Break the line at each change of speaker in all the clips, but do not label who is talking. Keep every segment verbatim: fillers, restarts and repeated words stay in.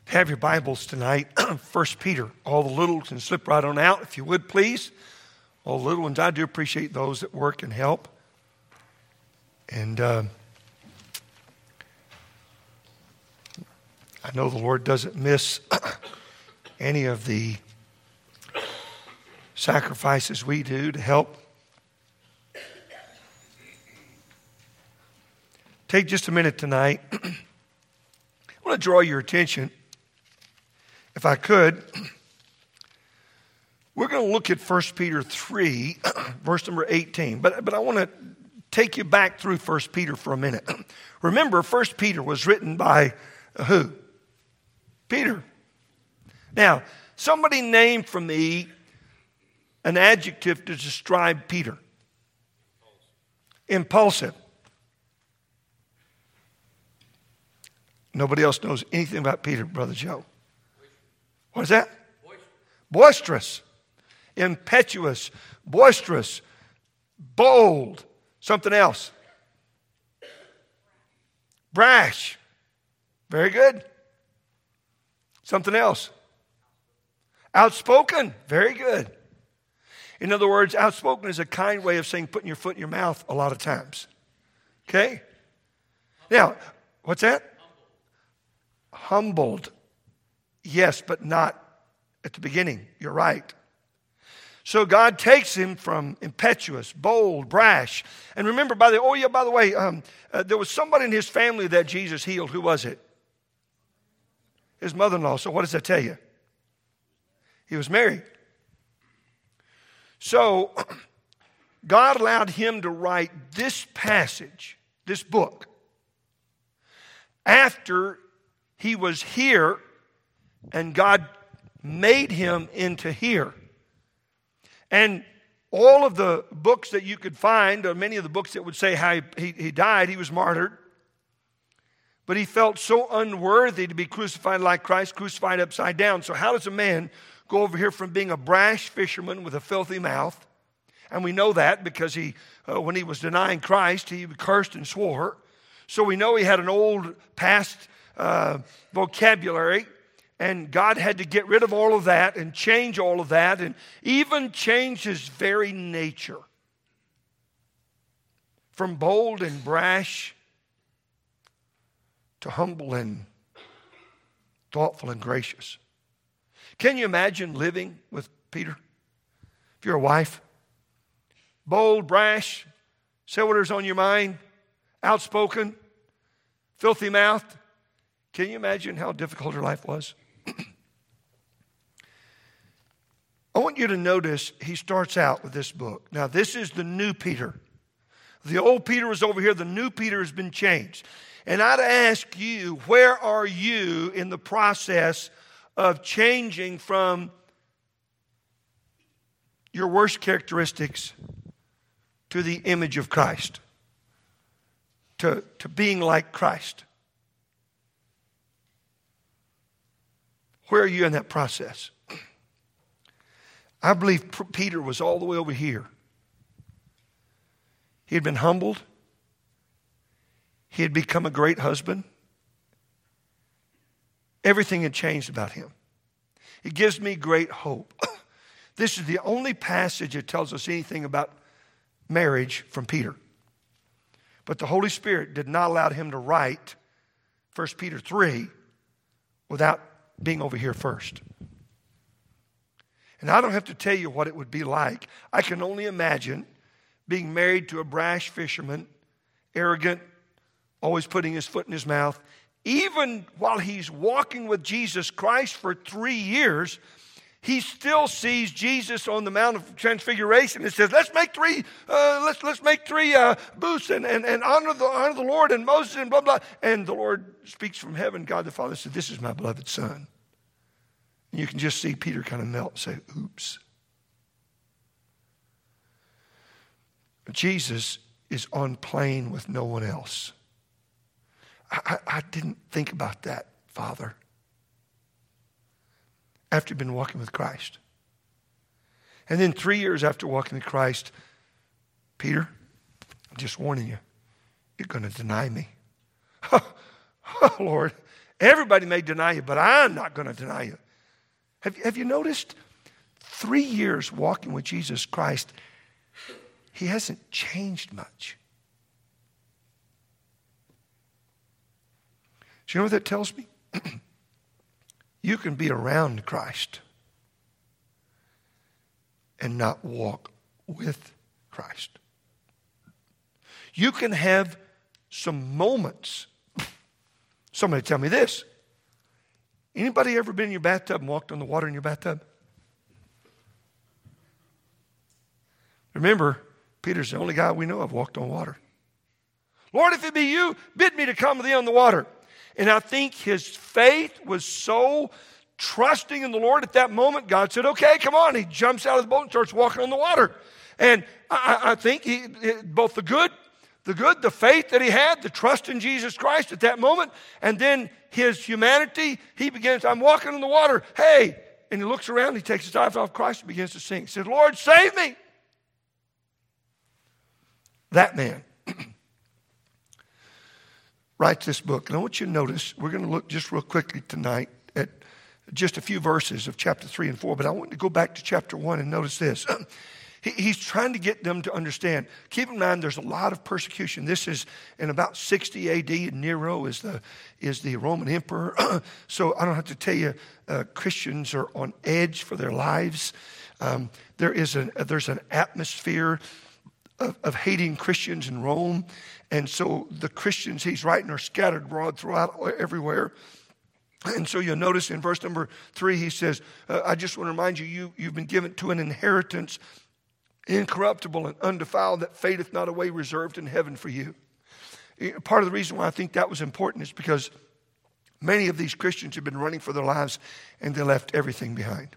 Have your Bibles tonight, First Peter. All the little can slip right on out, if you would, please. All the little ones, I do appreciate those that work and help. And uh, I know the Lord doesn't miss any of the sacrifices we do to help. Take just a minute tonight. I want to draw your attention, if I could. We're going to look at First Peter three, verse number eighteen. But, but I want to take you back through First Peter for a minute. Remember, First Peter was written by who? Peter. Now, somebody named for me an adjective to describe Peter. Impulsive. Nobody else knows anything about Peter, Brother Joe. What is that? Boisterous. Boisterous. Impetuous. Boisterous. Bold. Something else. Brash. Very good. Something else. Outspoken. Very good. In other words, outspoken is a kind way of saying putting your foot in your mouth a lot of times. Okay? Now, what's that? Humbled. Yes, but not at the beginning. You're right. So God takes him from impetuous, bold, brash. And remember, by the oh yeah, by the way, um, uh, there was somebody in his family that Jesus healed. Who was it? His mother-in-law. So what does that tell you? He was married. So God allowed him to write this passage, this book, after he was here and God made him into here. And all of the books that you could find, or many of the books that would say how he, he, he died, he was martyred. But he felt so unworthy to be crucified like Christ, crucified upside down. So how does a man go over here from being a brash fisherman with a filthy mouth? And we know that because he, uh, when he was denying Christ, he cursed and swore. So we know he had an old past uh, vocabulary. And God had to get rid of all of that and change all of that and even change his very nature. From bold and brash to humble and thoughtful and gracious. Can you imagine living with Peter? If you're a wife, bold, brash, say whatever's on your mind, outspoken, filthy mouthed. Can you imagine how difficult her life was? I want you to notice he starts out with this book. Now, this is the new Peter. The old Peter was over here. The new Peter has been changed. And I'd ask you, where are you in the process of changing from your worst characteristics to the image of Christ, to, to being like Christ? Where are you in that process? I believe Peter was all the way over here. He had been humbled. He had become a great husband. Everything had changed about him. It gives me great hope. This is the only passage that tells us anything about marriage from Peter. But the Holy Spirit did not allow him to write First Peter three without being over here first. And I don't have to tell you what it would be like. I can only imagine being married to a brash fisherman, arrogant, always putting his foot in his mouth. Even while he's walking with Jesus Christ for three years, he still sees Jesus on the Mount of Transfiguration and says, let's make three, uh, let's let's make three uh, booths and, and, and honor the honor the Lord and Moses and blah, blah. And the Lord speaks from heaven. God the Father said, this is my beloved Son. And you can just see Peter kind of melt and say, oops. Jesus is on plane with no one else. I, I, I didn't think about that, Father. After you've been walking with Christ. And then three years after walking with Christ, Peter, I'm just warning you, you're going to deny me. Oh, Lord, Everybody may deny you, but I'm not going to deny you. Have, have you noticed? Three years walking with Jesus Christ, he hasn't changed much. Do you know what that tells me? You can be around Christ and not walk with Christ. You can have some moments. Somebody tell me this. Anybody ever been in your bathtub and walked on the water in your bathtub? Remember, Peter's the only guy we know of walked on water. Lord, if it be you, bid me to come to thee on the water. And I think his faith was so trusting in the Lord at that moment, God said, okay, come on. He jumps out of the boat and starts walking on the water. And I, I think he, both the good, the good, the faith that he had, the trust in Jesus Christ at that moment, and then his humanity, he begins, I'm walking on the water. Hey! And he looks around, he takes his eyes off Christ and begins to sing. He says, Lord, save me. That man writes this book. And I want you to notice, we're going to look just real quickly tonight at just a few verses of chapter three and four. But I want to go back to chapter one and notice this. he, he's trying to get them to understand. Keep in mind, there's a lot of persecution. This is in about sixty A D. Nero is the, is the Roman emperor. So I don't have to tell you, uh, Christians are on edge for their lives. Um, there is an, uh, there's an atmosphere Of, of hating Christians in Rome. And so the Christians he's writing are scattered abroad throughout everywhere. And so you'll notice in verse number three, he says, uh, I just want to remind you, you, you've been given to an inheritance incorruptible and undefiled that fadeth not away, reserved in heaven for you. Part of the reason why I think that was important is because many of these Christians have been running for their lives and they left everything behind.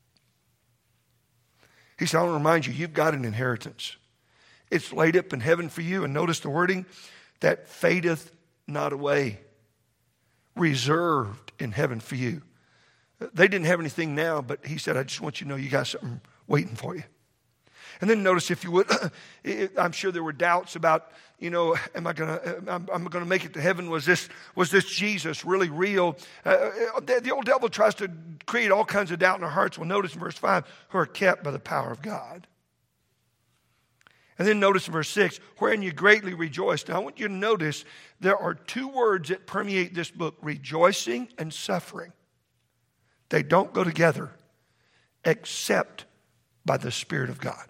He said, I want to remind you, you've got an inheritance. It's laid up in heaven for you. And notice the wording, that fadeth not away. Reserved in heaven for you. They didn't have anything now, but he said, I just want you to know you got something waiting for you. And then notice, if you would, I'm sure there were doubts about, you know, am I going to, I'm, I'm going to make it to heaven? Was this, was this Jesus really real? Uh, the, the old devil tries to create all kinds of doubt in our hearts. Well, notice in verse five, who are kept by the power of God. And then notice in verse six, wherein you greatly rejoice. Now I want you to notice there are two words that permeate this book, rejoicing and suffering. They don't go together except by the Spirit of God.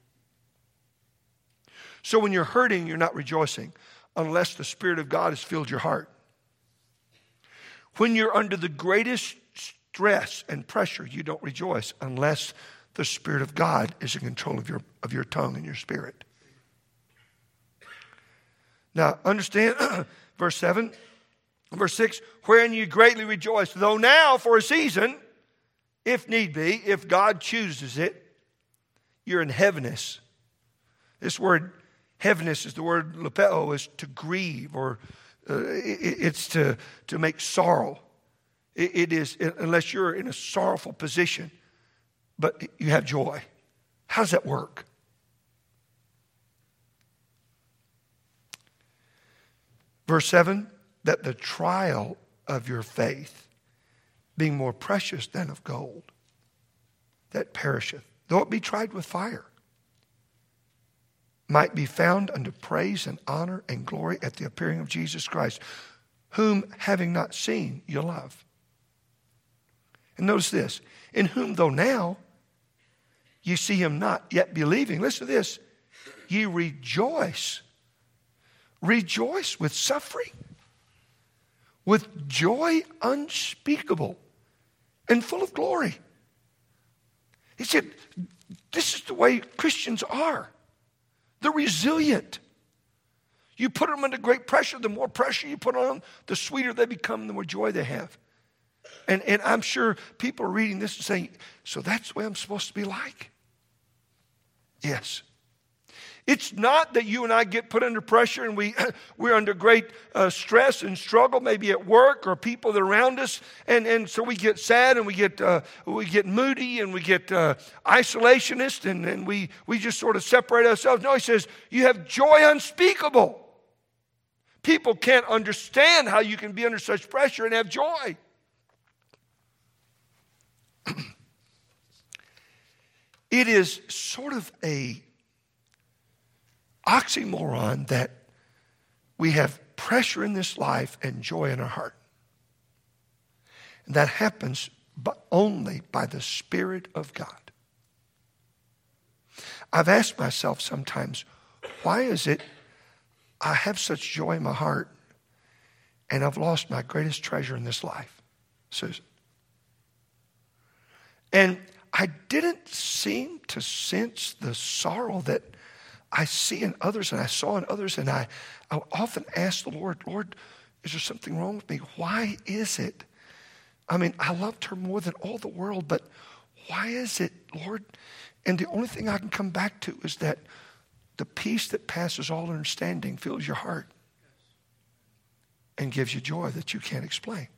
So when you're hurting, you're not rejoicing unless the Spirit of God has filled your heart. When you're under the greatest stress and pressure, you don't rejoice unless the Spirit of God is in control of your, of your tongue and your spirit. Now, understand, verse seven, verse six, wherein you greatly rejoice, though now for a season, if need be, if God chooses it, you're in heaviness. This word heaviness is the word lepeo, is to grieve, or uh, it, it's to, to make sorrow. It, it is, unless you're in a sorrowful position, but you have joy. How does that work? Verse seven, that the trial of your faith, being more precious than of gold, that perisheth, though it be tried with fire, might be found unto praise and honor and glory at the appearing of Jesus Christ, whom having not seen, you love. And notice this, in whom though now you see him not, yet believing, listen to this, ye rejoice. Rejoice with suffering, with joy unspeakable and full of glory. He said, this is the way Christians are. They're resilient. You put them under great pressure, the more pressure you put on them, the sweeter they become, the more joy they have. And, and I'm sure people are reading this and saying, so that's the way I'm supposed to be like? Yes. It's not that you and I get put under pressure and we, we're under great uh, stress and struggle, maybe at work or people that are around us. And, and so we get sad and we get uh, we get moody and we get uh, isolationist and, and we, we just sort of separate ourselves. No, he says, you have joy unspeakable People can't understand how you can be under such pressure and have joy. It is sort of a oxymoron that we have pressure in this life and joy in our heart. And that happens but only by the Spirit of God. I've asked myself sometimes, why is it I have such joy in my heart and I've lost my greatest treasure in this life, Susan? And I didn't seem to sense the sorrow that I see in others and I saw in others. And I, I often ask the Lord, Lord, is there something wrong with me? Why is it? I mean, I loved her more than all the world, but why is it, Lord? And the only thing I can come back to is that the peace that passes all understanding fills your heart and gives you joy that you can't explain.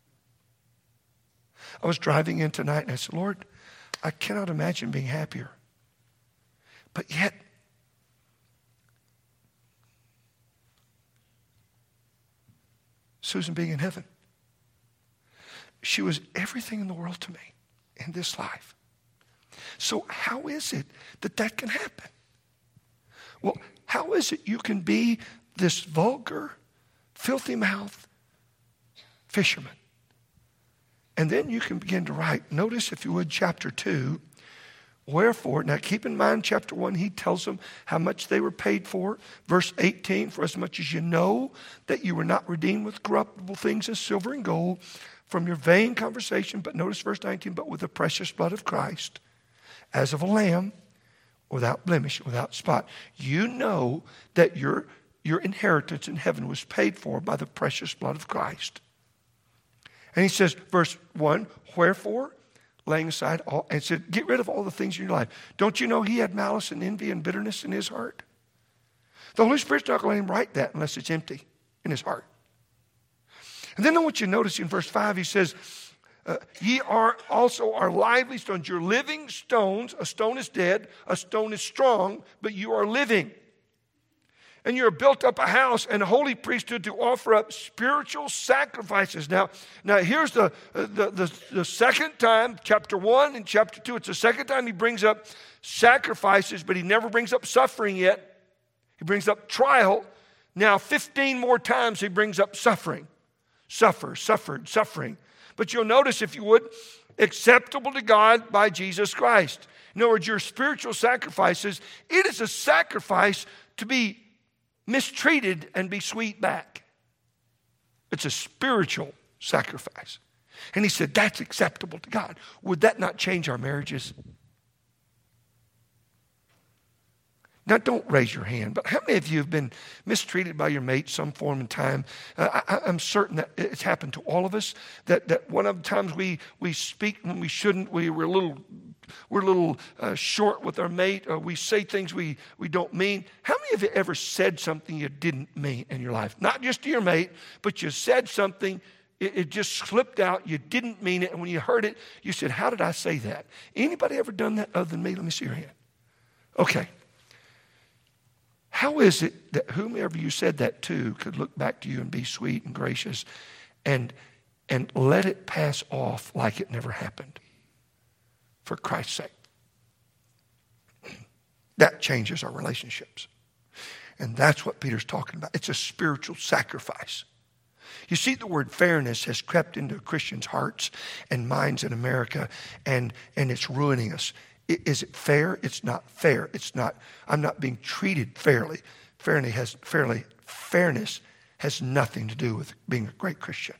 I was driving in tonight and I said, Lord, I cannot imagine being happier. But yet, Susan being in heaven, she was everything in the world to me in this life. So how is it that that can happen? Well, how is it you can be this vulgar, filthy-mouthed fisherman? And then you can begin to write. Notice, if you would, chapter two. Wherefore, now keep in mind, chapter one, he tells them how much they were paid for. Verse eighteen, for as much as you know that you were not redeemed with corruptible things as silver and gold from your vain conversation. But notice verse nineteen, but with the precious blood of Christ, as of a lamb, without blemish, without spot. You know that your, your inheritance in heaven was paid for by the precious blood of Christ. And he says, verse one, wherefore, laying aside all, and said, get rid of all the things in your life. Don't you know he had malice and envy and bitterness in his heart? The Holy Spirit's not going to let him write that unless it's empty in his heart. And then I want you to notice in verse five, he says, uh, ye are also our lively stones. You're living stones. A stone is dead. A stone is strong, but you are living. And you're built up a house and a holy priesthood to offer up spiritual sacrifices. Now, now here's the, the, the, the second time, chapter one and chapter two. It's the second time he brings up sacrifices, but he never brings up suffering yet. He brings up trial. Now, fifteen more times he brings up suffering. Suffer, suffered, suffering. But you'll notice, if you would, acceptable to God by Jesus Christ. In other words, your spiritual sacrifices, it is a sacrifice to be mistreated and be sweet back. It's a spiritual sacrifice. And he said, that's acceptable to God. Would that not change our marriages? Now, don't raise your hand, but how many of you have been mistreated by your mate some form and time? Uh, I, I'm certain that it's happened to all of us, that, that one of the times we, we speak when we shouldn't, we, we're a little, we're a little uh, short with our mate, or we say things we, we don't mean. How many of you ever said something you didn't mean in your life? Not just to your mate, but you said something, it, it just slipped out, you didn't mean it, and when you heard it, you said, how did I say that? Anybody ever done that other than me? Let me see your hand. Okay. How is it that whomever you said that to could look back to you and be sweet and gracious and, and let it pass off like it never happened for Christ's sake? That changes our relationships. And that's what Peter's talking about. It's a spiritual sacrifice. You see, the word fairness has crept into Christians' hearts and minds in America, and, and it's ruining us. Is it fair? It's not fair. It's not, I'm not being treated fairly. Fairness has, fairly, fairness has nothing to do with being a great Christian.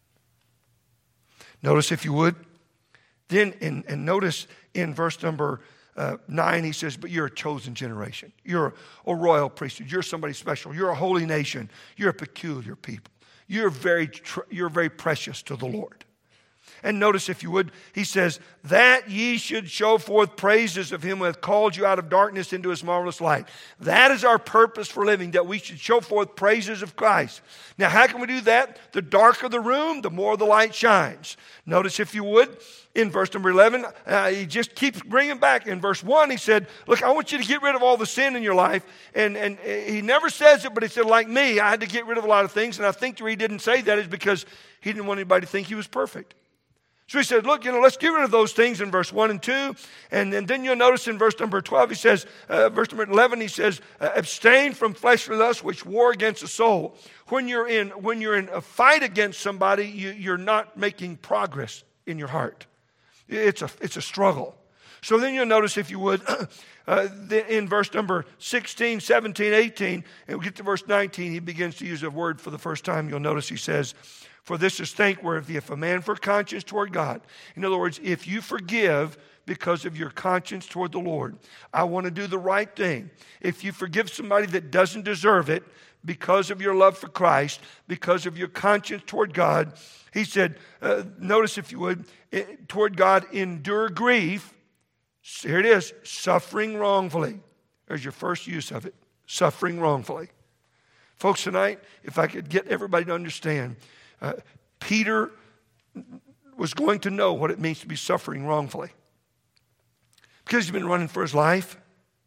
Notice, if you would, then, in, and notice in verse number uh, nine, he says, but you're a chosen generation. You're a, a royal priesthood. You're somebody special. You're a holy nation. You're a peculiar people. You're very, tr- you're very precious to the Lord. And notice, if you would, he says, that ye should show forth praises of him who hath called you out of darkness into his marvelous light. That is our purpose for living, that we should show forth praises of Christ. Now, how can we do that? The darker the room, the more the light shines. Notice, if you would, in verse number eleven, uh, he just keeps bringing back. In verse one, he said, look, I want you to get rid of all the sin in your life. And, and he never says it, but he said, like me, I had to get rid of a lot of things. And I think the reason he didn't say that is because he didn't want anybody to think he was perfect. So he said, look, you know, let's get rid of those things in verse one and two. And, and then you'll notice in verse number twelve, he says, uh, verse number eleven, he says, uh, abstain from fleshly lusts which war against the soul. When you're in, when you're in a fight against somebody, you, you're not making progress in your heart. It's a, it's a struggle. So then you'll notice, if you would, uh, in verse number sixteen, seventeen, eighteen, and we get to verse nineteen, he begins to use a word for the first time. You'll notice he says, for this is thankworthy if a man for conscience toward God. In other words, if you forgive because of your conscience toward the Lord, I want to do the right thing. If you forgive somebody that doesn't deserve it because of your love for Christ, because of your conscience toward God, he said, uh, notice, if you would, it, toward God, endure grief. Here it is, suffering wrongfully. There's your first use of it, suffering wrongfully. Folks, tonight, if I could get everybody to understand, uh, Peter was going to know what it means to be suffering wrongfully. Because he's been running for his life.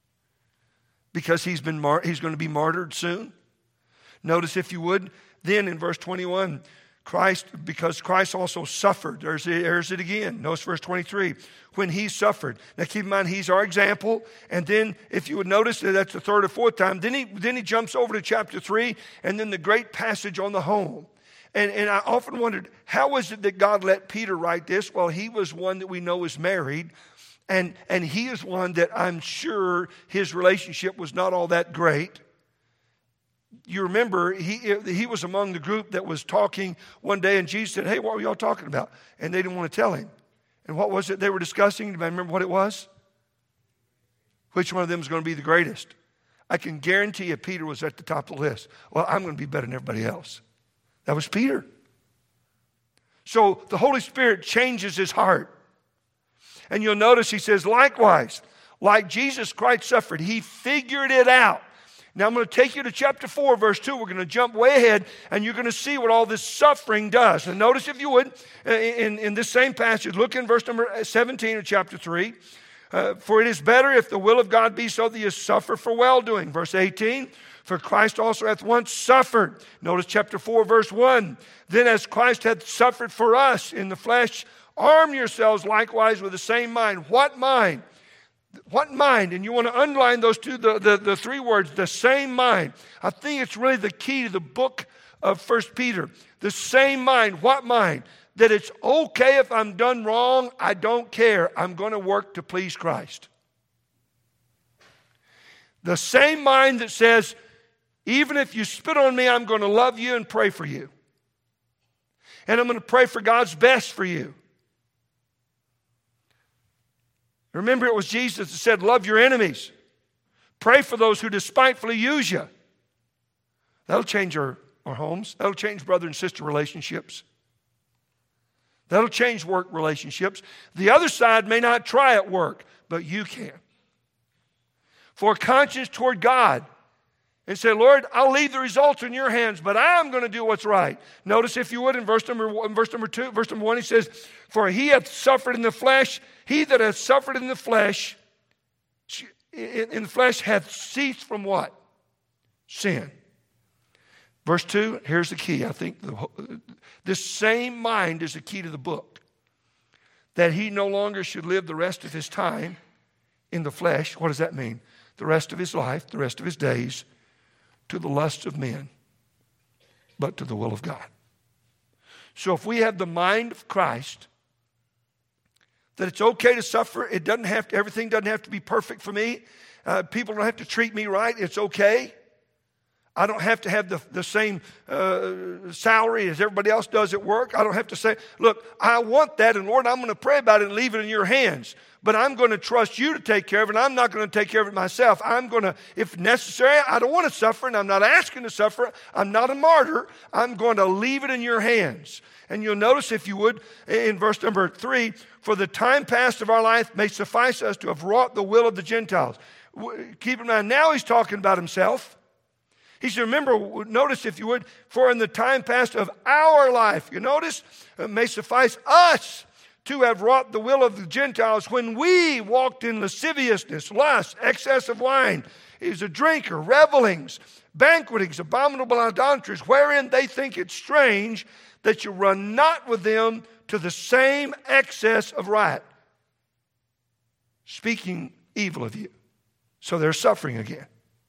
Because he's been mar- he's going to be martyred soon. Notice, if you would, then in verse twenty-one, Christ, because Christ also suffered. There's it, there's it again. Notice verse twenty-three. When he suffered. Now keep in mind, he's our example. And then, if you would notice, that that's the third or fourth time. Then he, then he jumps over to chapter three, and then the great passage on the home. And, and I often wondered, how was it that God let Peter write this? Well, he was one that we know is married. And, and he is one that I'm sure his relationship was not all that great. You remember, he, he was among the group that was talking one day, and Jesus said, hey, what were y'all talking about? And they didn't want to tell him. And what was it they were discussing? Do you remember what it was? Which one of them is going to be the greatest? I can guarantee you Peter was at the top of the list. Well, I'm going to be better than everybody else. That was Peter. So the Holy Spirit changes his heart. And you'll notice he says, likewise, like Jesus Christ suffered, he figured it out. Now I'm going to take you to chapter four, verse two. We're going to jump way ahead, and you're going to see what all this suffering does. And notice, if you would, in, in this same passage, look in verse number seventeen of chapter three. Uh, for it is better if the will of God be so that you suffer for well-doing. Verse eighteen, for Christ also hath once suffered. Notice chapter four, verse one. Then as Christ hath suffered for us in the flesh, arm yourselves likewise with the same mind. What mind? What mind? And you want to underline those two, the, the, the three words, the same mind. I think it's really the key to the book of First Peter. The same mind. What mind? That it's okay if I'm done wrong. I don't care. I'm going to work to please Christ. The same mind that says, even if you spit on me, I'm going to love you and pray for you. And I'm going to pray for God's best for you. Remember, it was Jesus that said, love your enemies. Pray for those who despitefully use you. That'll change our, our homes. That'll change brother and sister relationships. That'll change work relationships. The other side may not try at work, but you can. For conscience toward God. And say, Lord, I'll leave the results in your hands, but I'm going to do what's right. Notice, if you would, in verse number one, verse number two, verse number one, he says, for he hath suffered in the flesh, he that hath suffered in the flesh, in the flesh hath ceased from what? Sin. Verse two, here's the key. I think the, this same mind is the key to the book. That he no longer should live the rest of his time in the flesh. What does that mean? The rest of his life, the rest of his days, to the lusts of men, but to the will of God. So if we have the mind of Christ, that it's okay to suffer, it doesn't have to, everything doesn't have to be perfect for me. Uh, people don't have to treat me right. It's okay. I don't have to have the, the same uh, salary as everybody else does at work. I don't have to say, look, I want that, and Lord, I'm going to pray about it and leave it in your hands. But I'm going to trust you to take care of it, and I'm not going to take care of it myself. I'm going to, if necessary, I don't want to suffer, and I'm not asking to suffer. I'm not a martyr. I'm going to leave it in your hands. And you'll notice, if you would, in verse number three, for the time past of our life may suffice us to have wrought the will of the Gentiles. Keep in mind, now he's talking about himself. He said, remember, notice if you would, for in the time past of our life, you notice, it may suffice us to have wrought the will of the Gentiles when we walked in lasciviousness, lust, excess of wine. He was a drinker, revelings, banquetings, abominable idolatries, wherein they think it strange that you run not with them to the same excess of riot, speaking evil of you. So they're suffering again.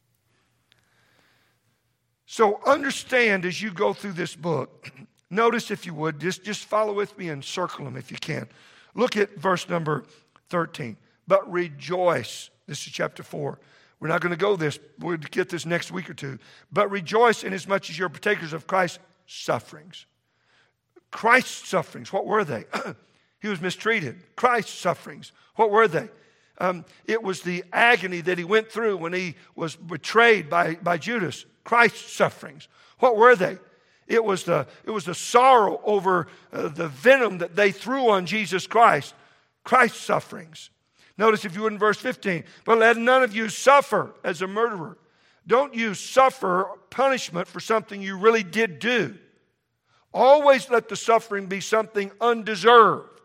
So understand as you go through this book, notice if you would, just, just follow with me and circle them if you can. Look at verse number thirteen. But rejoice. This is chapter four. We're not going to go this. We'll get this next week or two. But rejoice inasmuch as you're partakers of Christ's sufferings. Christ's sufferings, what were they? He was mistreated. Christ's sufferings, what were they? Um, it was the agony that he went through when he was betrayed by, by Judas. Christ's sufferings. What were they? It was the, it was the sorrow over uh, the venom that they threw on Jesus Christ. Christ's sufferings. Notice if you would in verse fifteen. But let none of you suffer as a murderer. Don't you suffer punishment for something you really did do. Always let the suffering be something undeserved.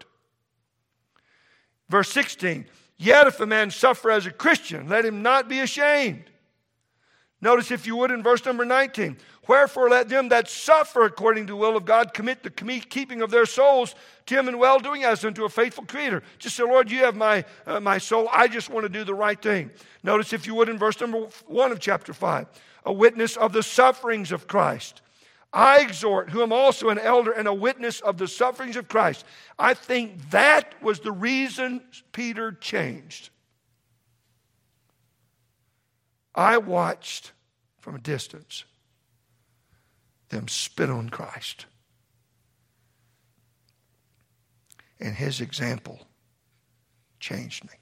Verse sixteen. Yet if a man suffer as a Christian, let him not be ashamed. Notice if you would in verse number nineteen. Wherefore let them that suffer according to the will of God commit the keeping of their souls to him in well-doing as unto a faithful Creator. Just say, Lord, you have my, uh, my soul. I just want to do the right thing. Notice if you would in verse number one of chapter five. A witness of the sufferings of Christ. I exhort, who am also an elder and a witness of the sufferings of Christ. I think that was the reason Peter changed. I watched from a distance them spit on Christ. And his example changed me.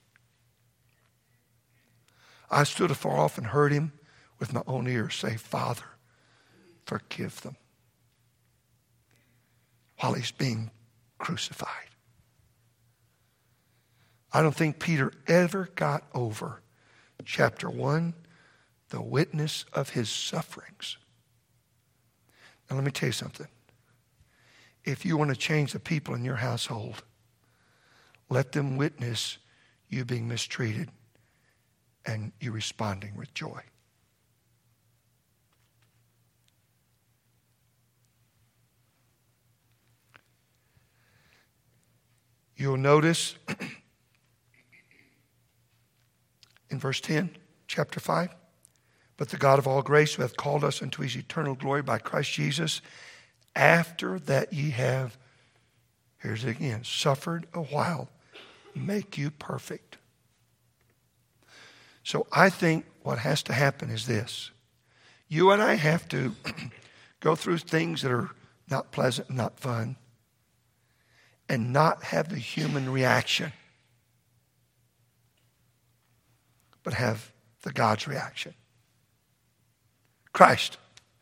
I stood afar off and heard him with my own ears say, Father, forgive them, while he's being crucified. I don't think Peter ever got over chapter one, the witness of his sufferings. Now let me tell you something. If you want to change the people in your household, let them witness you being mistreated and you responding with joy. You'll notice in verse ten, chapter five, but the God of all grace who hath called us unto his eternal glory by Christ Jesus, after that ye have, here's it again, suffered a while, make you perfect. So I think what has to happen is this. You and I have to go through things that are not pleasant, not fun, and not have the human reaction, but have the God's reaction. Christ.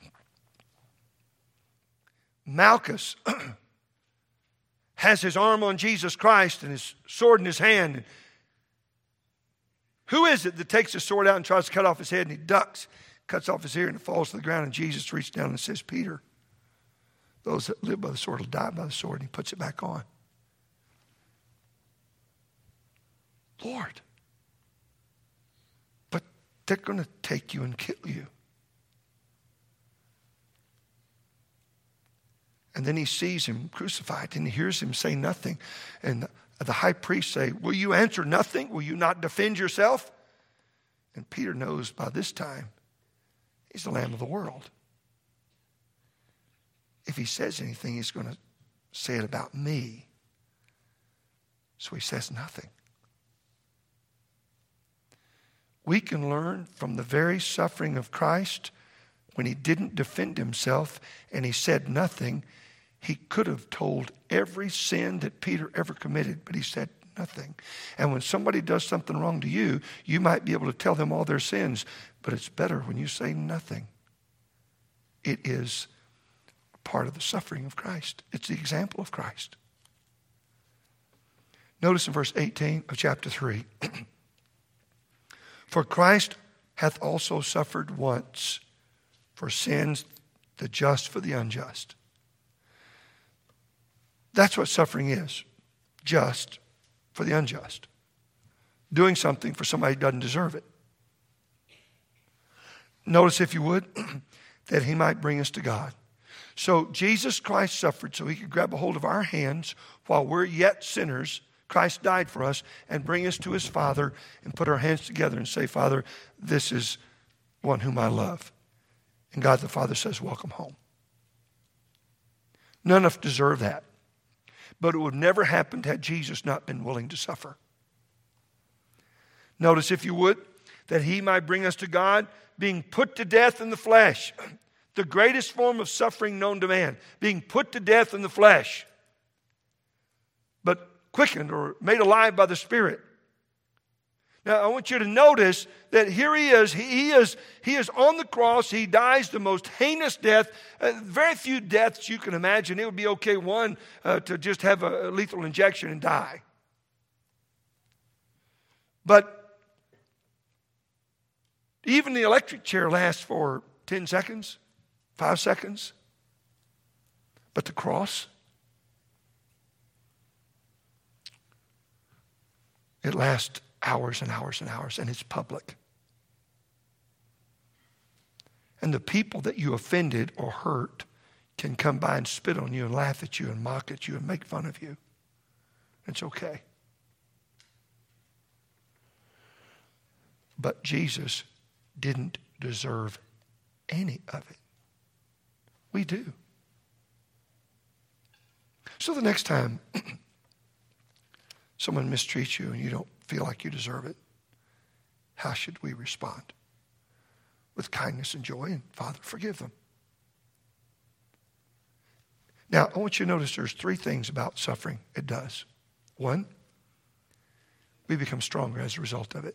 Malchus has his arm on Jesus Christ and his sword in his hand. Who is it that takes his sword out and tries to cut off his head, and he ducks, cuts off his ear, and it falls to the ground, and Jesus reaches down and says, Peter, those that live by the sword will die by the sword, and he puts it back on. Lord, but they're going to take you and kill you. And then he sees him crucified, and he hears him say nothing. And the, the high priest say, will you answer nothing? Will you not defend yourself? And Peter knows by this time he's the Lamb of the world. If he says anything, he's going to say it about me. So he says nothing. We can learn from the very suffering of Christ when he didn't defend himself and he said nothing, he could have told every sin that Peter ever committed, but he said nothing. And when somebody does something wrong to you, you might be able to tell them all their sins, but it's better when you say nothing. It is part of the suffering of Christ. It's the example of Christ. Notice in verse eighteen of chapter three, for Christ hath also suffered once for sins, the just for the unjust. That's what suffering is. Just for the unjust. Doing something for somebody who doesn't deserve it. Notice, if you would, that he might bring us to God. So Jesus Christ suffered so he could grab a hold of our hands while we're yet sinners. Christ died for us and bring us to his Father and put our hands together and say, Father, this is one whom I love. And God the Father says, welcome home. None of us deserve that. But it would never happen had Jesus not been willing to suffer. Notice, if you would, that he might bring us to God, being put to death in the flesh. The greatest form of suffering known to man. Being put to death in the flesh. But quickened or made alive by the Spirit. Now, I want you to notice that here he is. He, he is he is on the cross. He dies the most heinous death. Uh, very few deaths you can imagine. It would be okay, one, uh, to just have a, a lethal injection and die. But even the electric chair lasts for ten seconds, five seconds. But the cross, it lasts hours and hours and hours, and it's public. And the people that you offended or hurt can come by and spit on you and laugh at you and mock at you and make fun of you. It's okay. But Jesus didn't deserve any of it. We do. So the next time someone mistreats you and you don't feel like you deserve it, how should we respond? With kindness and joy, and Father, forgive them. Now, I want you to notice there's three things about suffering it does. One, we become stronger as a result of it.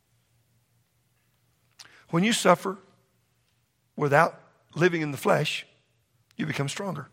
When you suffer without living in the flesh, you become stronger.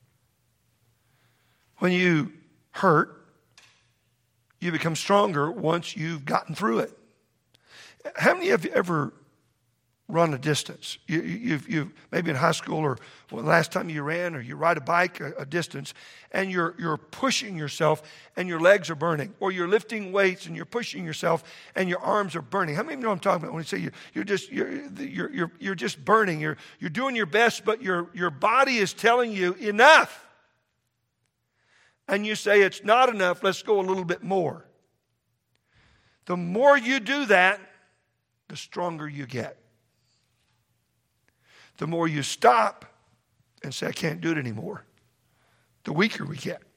When you hurt, you become stronger once you've gotten through it. How many of you ever run a distance? You, you've, you've maybe in high school or well, the last time you ran, or you ride a bike a, a distance, and you're you're pushing yourself and your legs are burning, or you're lifting weights and you're pushing yourself and your arms are burning. How many of you know what I'm talking about when you say you're, you're just you're, you're you're you're just burning? You're you're doing your best, but your your body is telling you enough. And you say, it's not enough, let's go a little bit more. The more you do that, the stronger you get. The more you stop and say, I can't do it anymore, the weaker we get.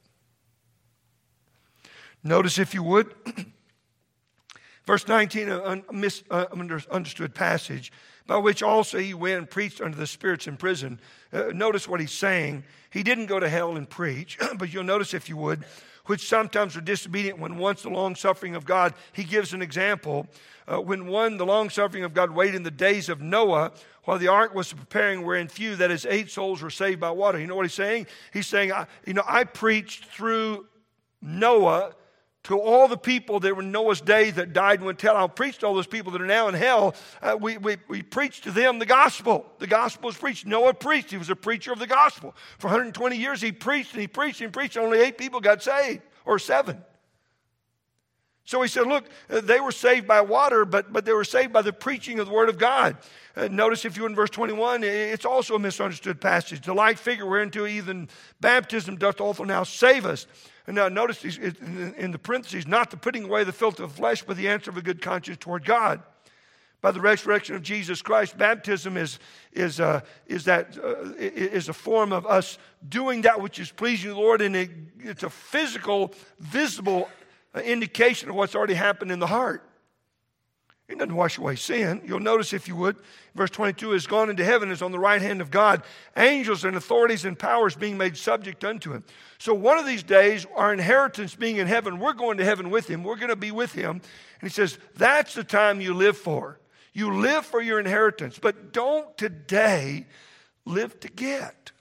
Notice, if you would, verse nineteen, a misunderstood passage, by which also he went and preached unto the spirits in prison. Uh, notice what he's saying. He didn't go to hell and preach, but you'll notice, if you would, which sometimes are disobedient when once the long-suffering of God, he gives an example. Uh, when one, the long-suffering of God, waited in the days of Noah, while the ark was preparing, wherein few, that is, eight souls were saved by water. You know what he's saying? He's saying, I, you know, I preached through Noah to all the people that were in Noah's day that died and went to hell. I'll preach to all those people that are now in hell. Uh, we, we, we preached to them the gospel. The gospel was preached. Noah preached. He was a preacher of the gospel. For one hundred twenty years he preached and he preached and preached. Only eight people got saved, or seven. So he said, look, uh, they were saved by water, but, but they were saved by the preaching of the word of God. Uh, notice, if you in verse twenty-one, it's also a misunderstood passage. The like figure whereunto even baptism doth also now save us. And now notice in the parentheses, not the putting away the filth of the flesh, but the answer of a good conscience toward God. By the resurrection of Jesus Christ, baptism is, is, uh, is, that, uh, is a form of us doing that which is pleasing to the Lord, and it, it's a physical, visible indication of what's already happened in the heart. It doesn't wash away sin. You'll notice, if you would, verse twenty-two, is gone into heaven, is on the right hand of God, angels and authorities and powers being made subject unto him. So one of these days, our inheritance being in heaven, we're going to heaven with him. We're going to be with him. And he says, that's the time you live for. You live for your inheritance, but don't today live to get.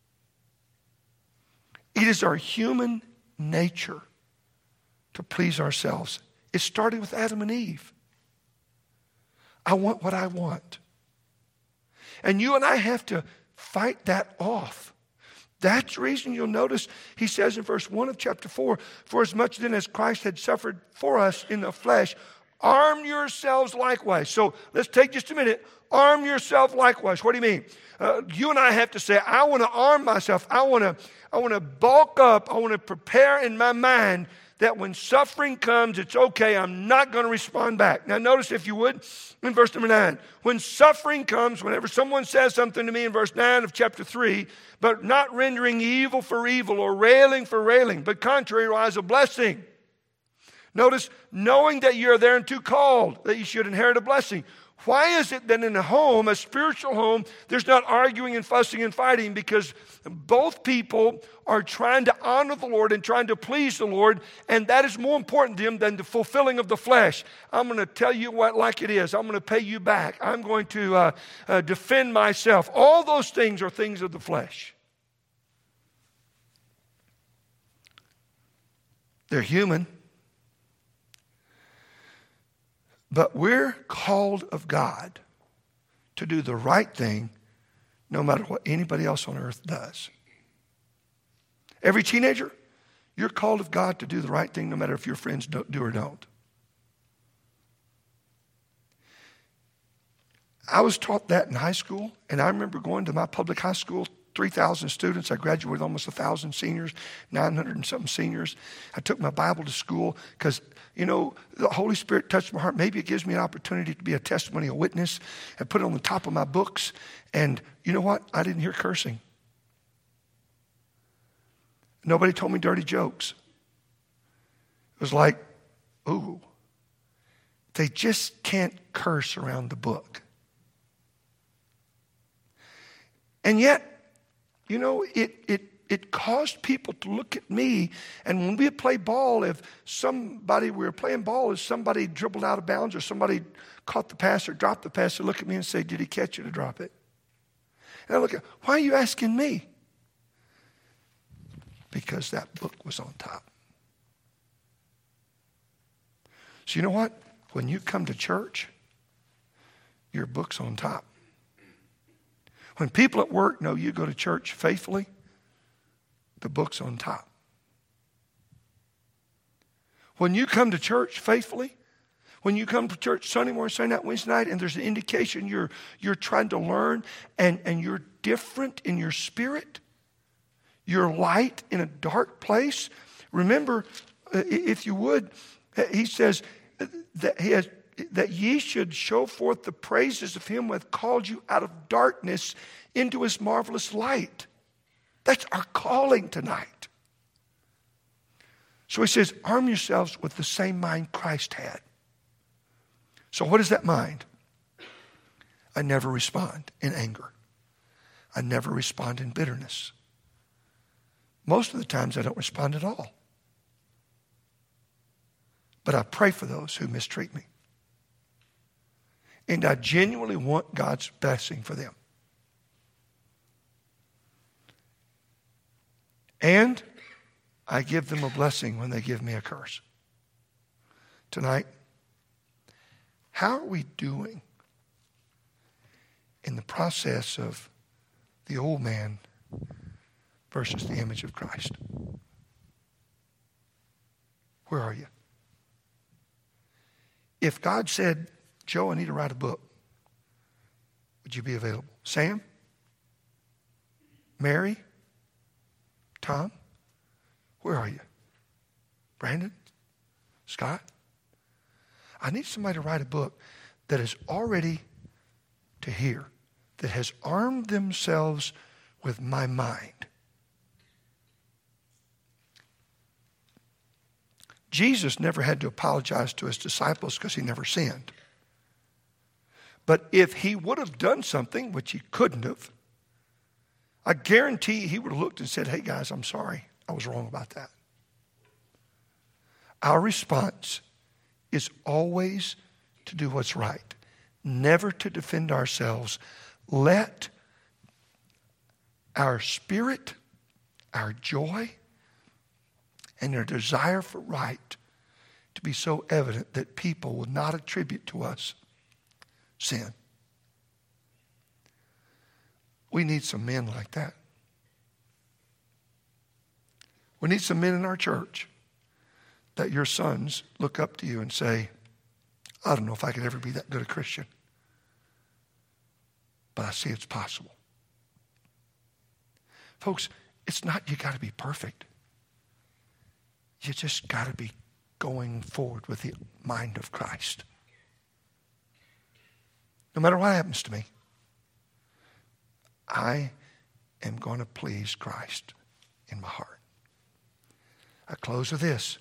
It is our human nature to please ourselves. It started with Adam and Eve. I want what I want. And you and I have to fight that off. That's the reason you'll notice he says in verse one of chapter four, for as much then as Christ had suffered for us in the flesh, arm yourselves likewise. So let's take just a minute. Arm yourself likewise. What do you mean? Uh, you and I have to say, I want to arm myself. I want to, I want to bulk up. I want to prepare in my mind that when suffering comes, it's okay. I'm not going to respond back. Now notice, if you would, in verse number nine. When suffering comes, whenever someone says something to me in verse nine of chapter three, but not rendering evil for evil or railing for railing, but contrariwise a blessing. Notice, knowing that you are thereunto called, that you should inherit a blessing. Why is it that in a home, a spiritual home, there's not arguing and fussing and fighting? Because both people are trying to honor the Lord and trying to please the Lord, and that is more important to them than the fulfilling of the flesh. I'm going to tell you what like it is. I'm going to pay you back. I'm going to uh, uh, defend myself. All those things are things of the flesh. They're human. But we're called of God to do the right thing no matter what anybody else on earth does. Every teenager, you're called of God to do the right thing no matter if your friends don't do or don't. I was taught that in high school, and I remember going to my public high school, three thousand students. I graduated with almost one thousand seniors, nine hundred and something seniors. I took my Bible to school because, you know, the Holy Spirit touched my heart. Maybe it gives me an opportunity to be a testimony, a witness, and put it on the top of my books. And you know what? I didn't hear cursing. Nobody told me dirty jokes. It was like, ooh, they just can't curse around the book. And yet, you know, it it it caused people to look at me. And when we play ball, if somebody, we were playing ball, if somebody dribbled out of bounds or somebody caught the pass or dropped the pass, they'd look at me and say, did he catch it or drop it? And I look at, why are you asking me? Because that book was on top. So you know what? When you come to church, your book's on top. When people at work know you go to church faithfully, the book's on top. When you come to church faithfully, when you come to church Sunday morning, Sunday night, Wednesday night, and there's an indication you're you're trying to learn and, and you're different in your spirit, you're light in a dark place. Remember, if you would, he says that he has that ye should show forth the praises of him who hath called you out of darkness into his marvelous light. That's our calling tonight. So he says, arm yourselves with the same mind Christ had. So what is that mind? I never respond in anger. I never respond in bitterness. Most of the times I don't respond at all. But I pray for those who mistreat me. And I genuinely want God's blessing for them. And I give them a blessing when they give me a curse. Tonight, how are we doing in the process of the old man versus the image of Christ? Where are you? If God said, Joe, I need to write a book, would you be available? Sam? Mary? Tom? Where are you? Brandon? Scott? I need somebody to write a book that is already to hear, that has armed themselves with my mind. Jesus never had to apologize to his disciples because he never sinned. But if he would have done something, which he couldn't have, I guarantee he would have looked and said, hey guys, I'm sorry. I was wrong about that. Our response is always to do what's right, never to defend ourselves. Let our spirit, our joy, and our desire for right to be so evident that people will not attribute to us sin. We need some men like that. We need some men in our church that your sons look up to you and say, I don't know if I could ever be that good a Christian, but I see it's possible. Folks, it's not you got to be perfect. You just got to be going forward with the mind of Christ. No matter what happens to me, I am going to please Christ in my heart. I close with this.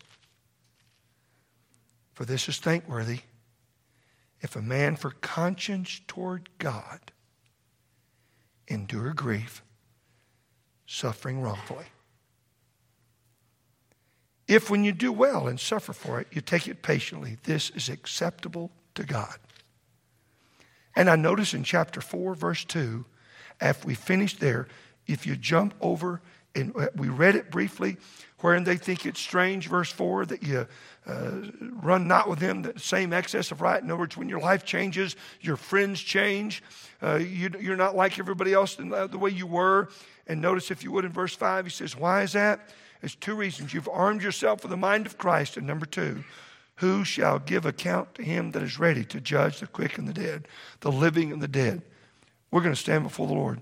For this is thankworthy, if a man for conscience toward God endure grief, suffering wrongfully. If when you do well and suffer for it, you take it patiently, this is acceptable to God. And I notice in chapter four, verse two, after we finish there, if you jump over, and we read it briefly, wherein they think it's strange, verse four, that you uh, run not with them the same excess of right. In other words, when your life changes, your friends change. Uh, you, you're not like everybody else in the way you were. And notice, if you would, in verse five, he says, why is that? It's two reasons. You've armed yourself with the mind of Christ. And number two, who shall give account to him that is ready to judge the quick and the dead, the living and the dead? We're going to stand before the Lord.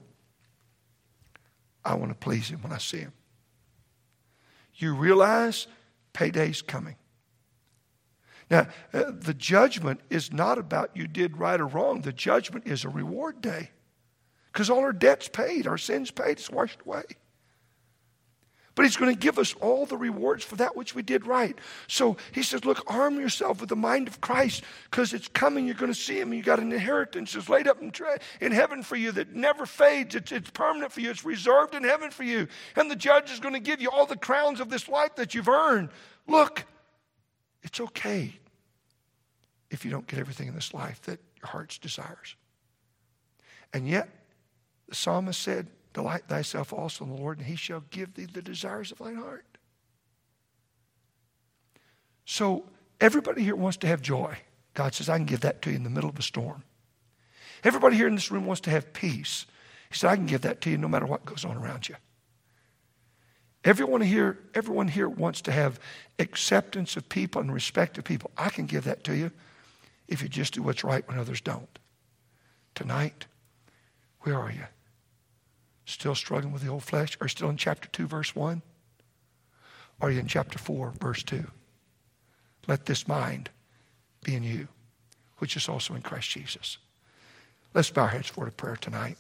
I want to please him when I see him. You realize payday's coming. Now, uh, the judgment is not about you did right or wrong. The judgment is a reward day. Because all our debt's paid, our sins paid, it's washed away. But he's going to give us all the rewards for that which we did right. So he says, look, arm yourself with the mind of Christ, because it's coming. You're going to see him. You got an inheritance that's laid up in, tra- in heaven for you that never fades. It's, it's permanent for you. It's reserved in heaven for you. And the judge is going to give you all the crowns of this life that you've earned. Look, it's okay if you don't get everything in this life that your heart's desires. And yet, the psalmist said, delight thyself also in the Lord, and he shall give thee the desires of thine heart. So everybody here wants to have joy. God says, I can give that to you in the middle of a storm. Everybody here in this room wants to have peace. He said, I can give that to you no matter what goes on around you. Everyone here, everyone here wants to have acceptance of people and respect of people. I can give that to you if you just do what's right when others don't. Tonight, where are you? Still struggling with the old flesh? Or still in chapter two, verse one? Or are you in chapter four, verse two? Let this mind be in you, which is also in Christ Jesus. Let's bow our heads for a prayer tonight.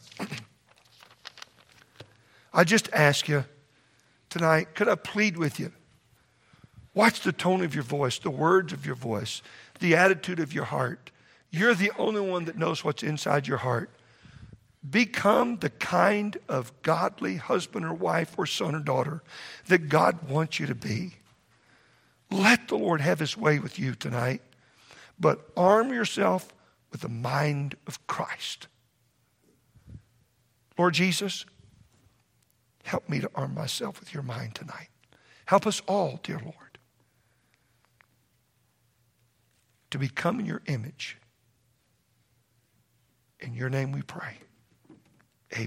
I just ask you tonight, could I plead with you? Watch the tone of your voice, the words of your voice, the attitude of your heart. You're the only one that knows what's inside your heart. Become the kind of godly husband or wife or son or daughter that God wants you to be. Let the Lord have his way with you tonight, but arm yourself with the mind of Christ. Lord Jesus, help me to arm myself with your mind tonight. Help us all, dear Lord, to become in your image. In your name we pray.